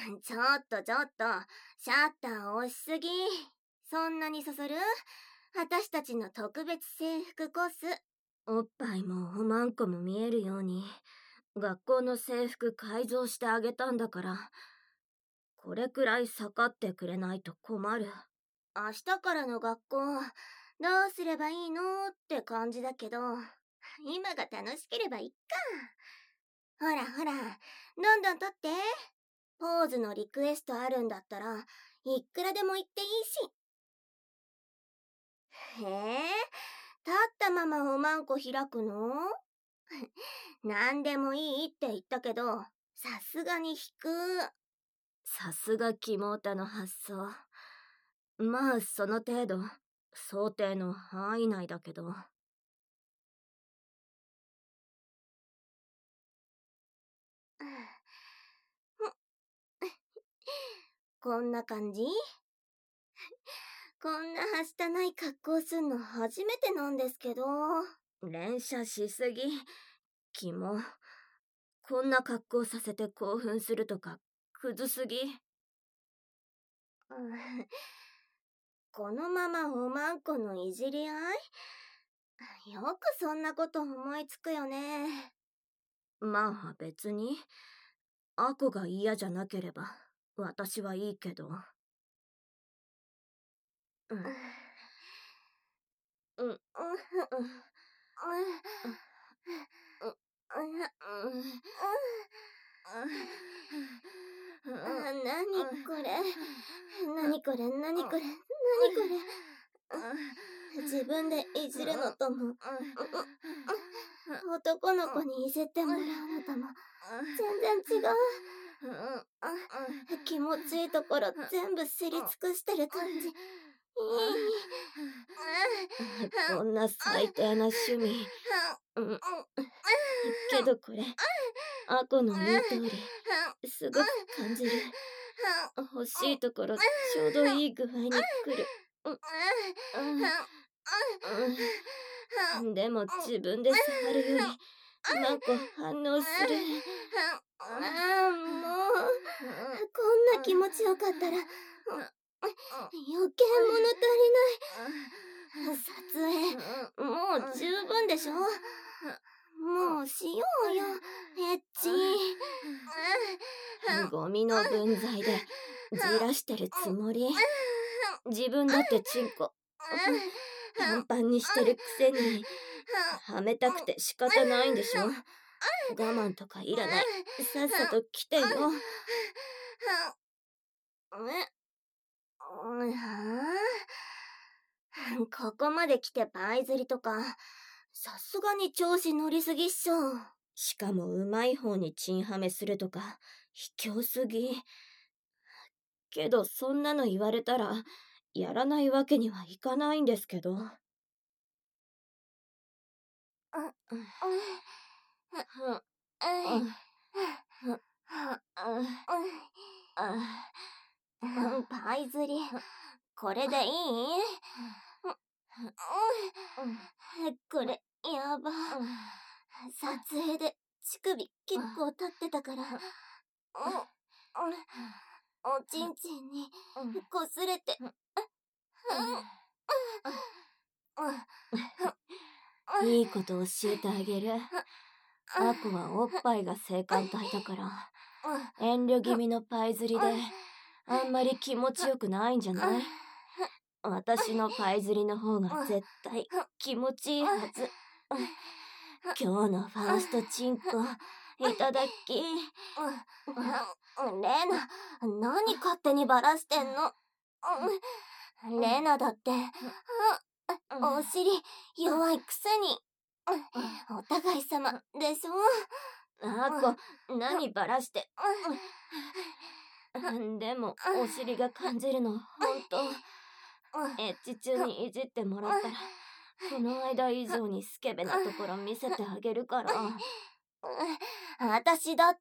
ちょっと、シャッター押しすぎ。そんなにそそる？私たちの特別制服コス。おっぱいもおまんこも見えるように、学校の制服改造してあげたんだから、これくらい盛ってくれないと困る。明日からの学校、どうすればいいのって感じだけど、今が楽しければいっか。ほら、どんどん撮って。ポーズのリクエストあるんだったら、いくらでも言っていいし。へえ、立ったままおまんこ開くの？なんでもいいって言ったけど、さすがに引く。さすが肝太の発想。まあ、その程度、想定の範囲内だけど。こんな感じ？こんなはしたない格好すんの初めてなんですけど。連射しすぎ。肝。こんな格好させて興奮するとか、クズすぎ。このままおまんこのいじり合い？よくそんなこと思いつくよね。まあ別に、アコが嫌じゃなければ、私はいいけど。何これ。自分でいじるのとも、男の子にいじってもらうのとも、全然違う。気持ちいいところ全部知り尽くしてる感じ。こんな最低な趣味。けどこれ、アコの言う通り、すごく感じる。欲しいところちょうどいい具合に来る。でも自分で触るより、なんか反応する。もう、こんな気持ちよかったら、余計物足りない。撮影、もう十分でしょ？もうしようよ、エッチ。ゴミの分際で、じらしてるつもり。自分だってチンコ、パンパンにしてるくせに、はめたくて仕方ないんでしょ？我慢とかいらない。さっさと来てよ。ここまで来てパイ釣りとか、さすがに調子乗りすぎっしょ。しかもうまい方にチンハメするとか、卑怯すぎ。けどそんなの言われたら、やらないわけにはいかないんですけど。パイ釣り、これでいい？これ、やば。撮影で乳首結構立ってたから、おちんちんに擦れて、いいこと教えてあげる。アコはおっぱいが性感帯だから、遠慮気味のパイ釣りで、あんまり気持ちよくないんじゃない？私のパイ釣りの方が絶対気持ちいいはず。今日のファーストチンコ、いただき。レナ、何勝手にバラしてんの？レナだって、お尻弱いくせに。お互い様でしょ？あこ、何バラして。でも、お尻が感じるの、ほんと。エッチ中にいじってもらったら、この間以上にスケベなところ見せてあげるから。私だって。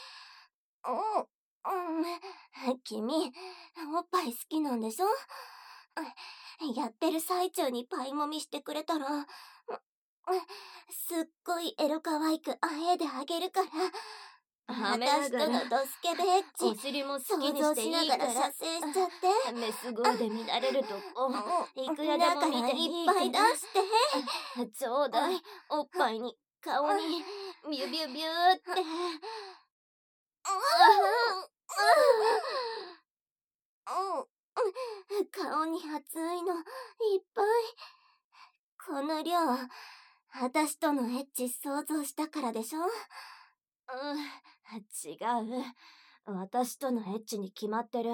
君、おっぱい好きなんでしょ？やってる最中にパイもみしてくれたら、すっごいエロ可愛くあえであげるから。 はめながら私とのドスケベエッチお尻も好きにしていいから想像しながら射精しちゃってメス声で乱れるとこいくらでも見ていいからいっぱい出してちょうだいおっぱいに顔にビュビュビューって顔に熱いのいっぱいこの量私とのエッチ想像したからでしょ違う。私とのエッチに決まってる。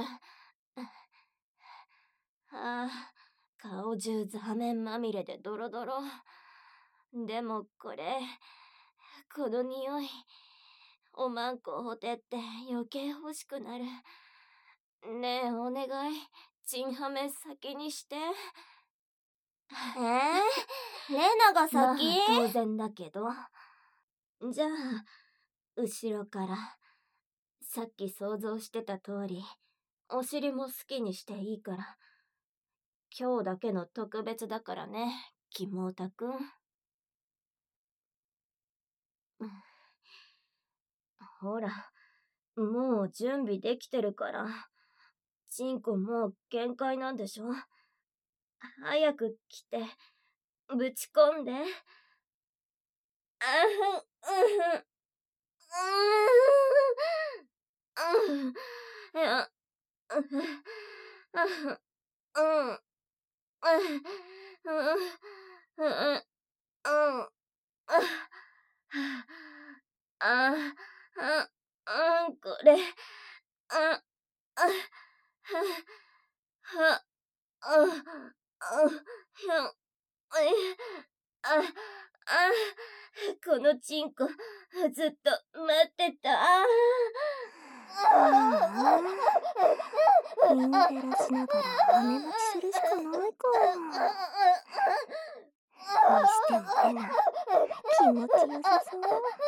顔中座面まみれでドロドロ。でもこの匂い、おまんこほてって余計欲しくなる。ねえ、お願い、チンハメ先にして。レナが先？まあ、当然だけど。じゃあ、後ろから、さっき想像してた通り、お尻も好きにしていいから。今日だけの特別だからね、キモータくん。ほら、もう準備できてるから。チンコもう限界なんでしょ？早く来て、ぶち込んで。これ、このチンコ、ずっと待ってた。 インデラしながら雨待ちするしかないか。にしてもレナ、気持ちよさそう。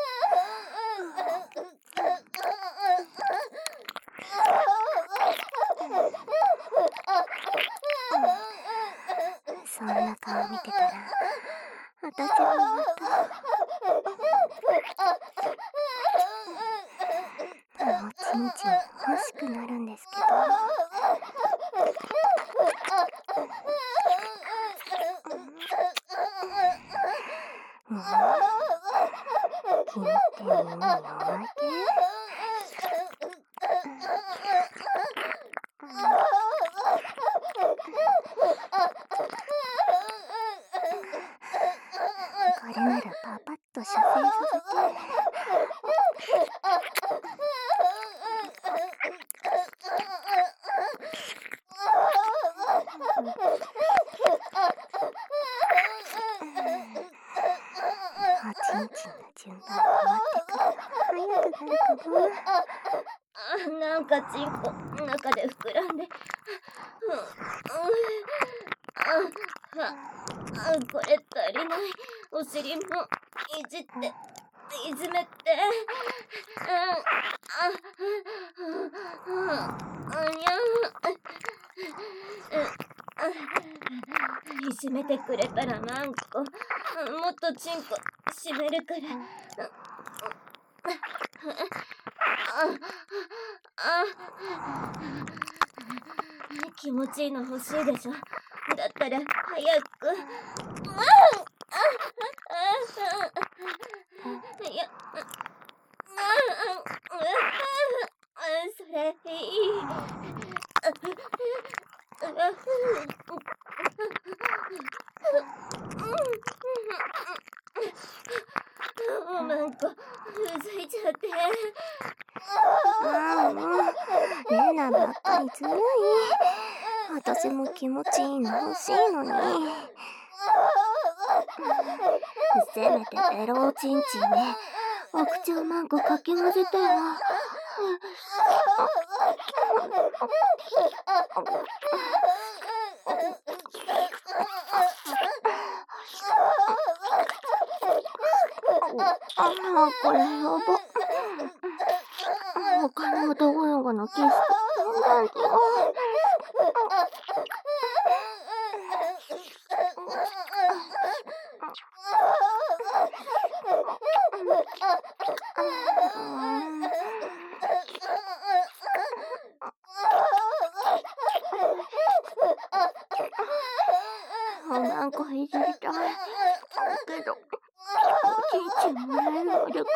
そんな顔見てたら、私はまた、もうチンチン欲しくなるんですけど。君って耳弱い系？これならパパッと射精させて。おちんちんの順番回ってくるの早くなるかな。 なんかチンコ中で膨らんでこれ足りない。お尻もいじっていじめていじめてくれたらマンコもっとチンコ締めるから気持ちいいの欲しいでしょ。だったら早くそれいいなんかうずいちゃってレナばっかりずるい。私も気持ちいいの欲しいのに。せめてベロおちんちんでお口をマンコかき混ぜてよ。これやば。他の男の子のキスとペンダント。 んこいじりたい。けど、おちんちんもらえるまでか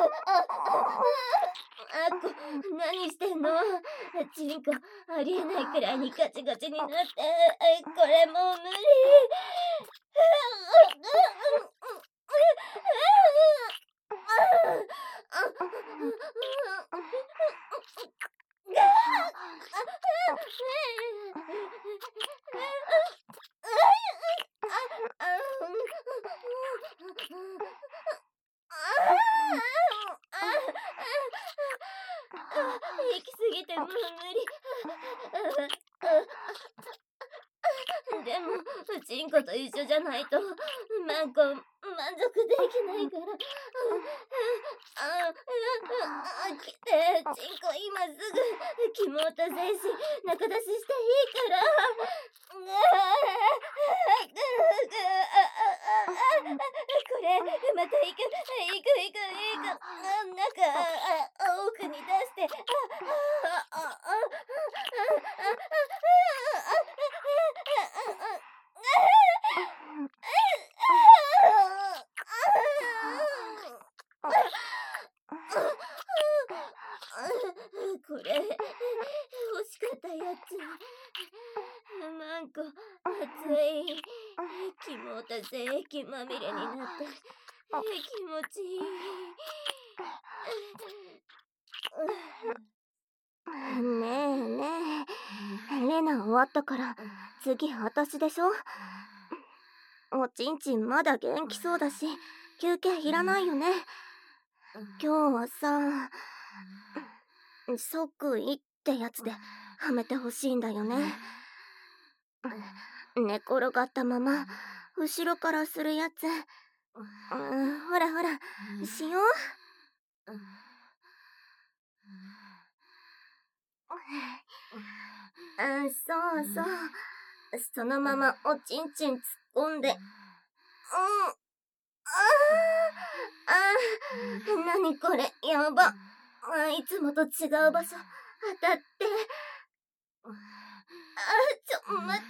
あっこ、何してんの？チンコ、ありえないくらいにガチガチになって、これもう無理。行き過ぎてもう無理。でも、チンコと一緒じゃないと、マンコ満足できないから。来て、チンコ今すぐ、キモータ精子、中出ししていいから。これ、また行く。奥に出して。これ、欲しかったやつ。マンコ、熱い。キモータ精液まみれになって、気持ちいい。 ねえ、レナ終わったから、次私でしょ？おちんちんまだ元気そうだし、休憩いらないよね。今日はさ、即位ってやつではめてほしいんだよね。寝転がったまま、後ろからするやつ。ほら、しよう。そう。そのままおちんちん突っ込んで。なにこれ、やば。いつもと違う場所、当たって。ちょ、待って。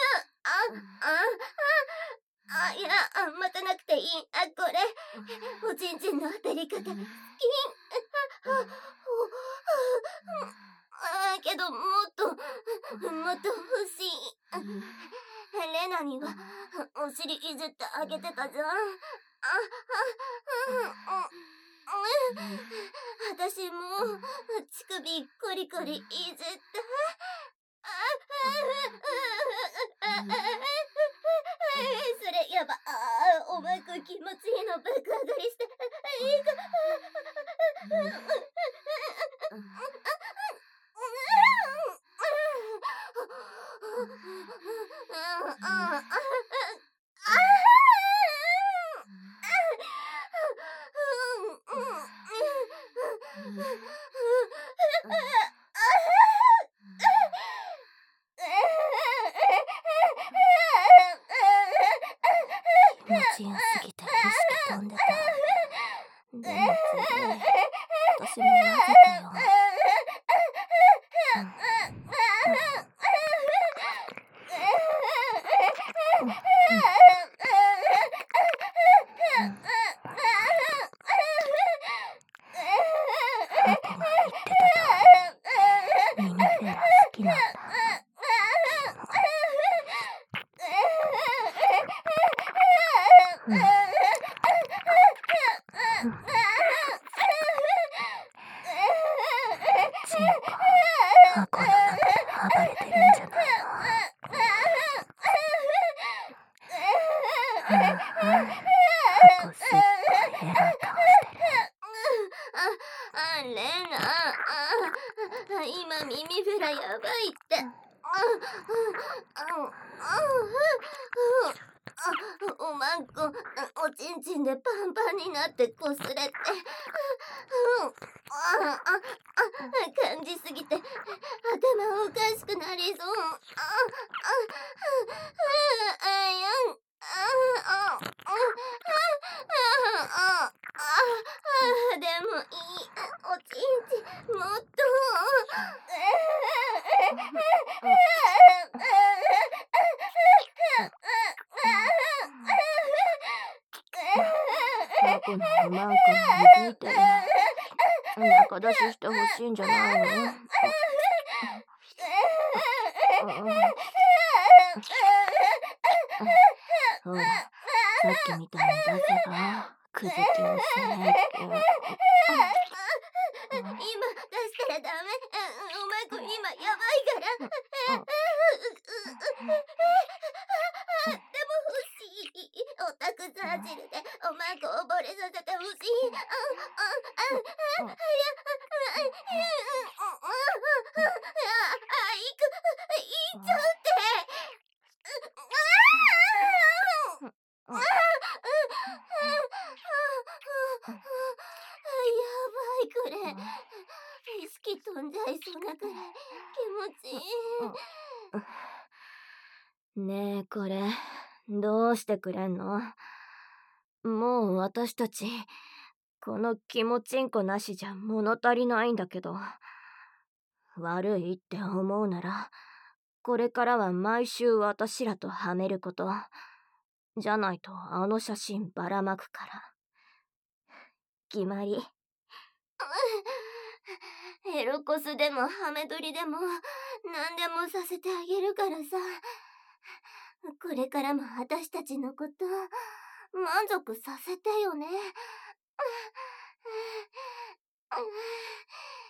いや、待たなくていい。これ、おちんちんの当たり方、好き。けど、もっと欲しい。レナには、お尻いじってあげてたじゃん。私も、乳首コリコリいじって。それやば。おまく気持ちいいの爆上がりして。いいか。気持ちよすぎて意識飛んでた。でも次、私も混ぜてよ。ハコが言ってたと、ミニフェラ好きなんだ。チンコ、ハコの中で暴れてるんじゃないの？ハコすっごい偉い顔してる。レナ、今耳フェラやばいって。おまんこ、おちんちんでパンパンになってこすれて。感じすぎて頭おかしくなりそう。でもいい。おちんちんもっと。 中出ししてほしいんじゃないの？ほら、さっきみたいに出せば、くずきをせーって。 今出したらダメ。おまんこ今やばいから。でも欲しい。オタクザージルでおまんこ溺れさせてほしい。いっちゃうって。やばいこれ。意識飛んじゃいそうなくらい気持ちいい。 ねえ、これ、どうしてくれんの？もう私たち、この気持ちんこなしじゃ物足りないんだけど。悪いって思うなら、これからは毎週私らとはめること。じゃないとあの写真ばらまくから。決まり。 エロコスでもハメ撮りでも何でもさせてあげるからさ。これからも私たちのこと満足させてよね。